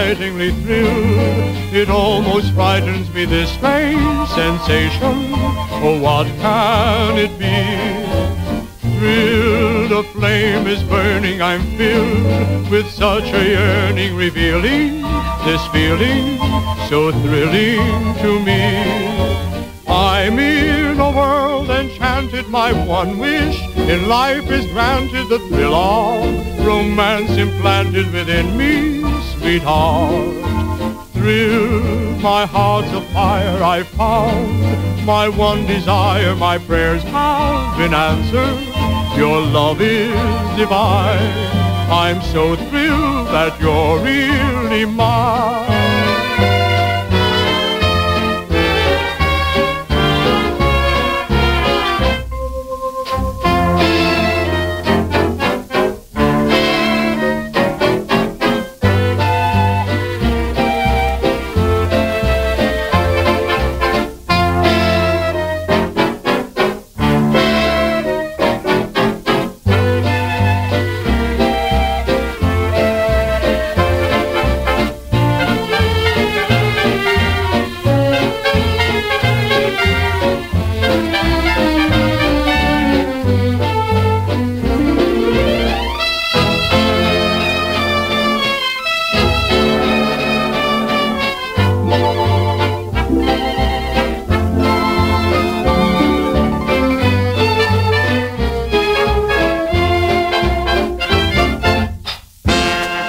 excitingly thrilled. It almost frightens me, this strange sensation. Oh, what can it be? Thrilled, a flame is burning, I'm filled with such a yearning, revealing this feeling so thrilling to me. I'm in a world enchanted, my one wish in life is granted, the thrill of romance implanted within me, sweetheart. Thrilled, my heart's afire, I found my one desire, my prayers have been answered, your love is divine. I'm so thrilled that you're really mine.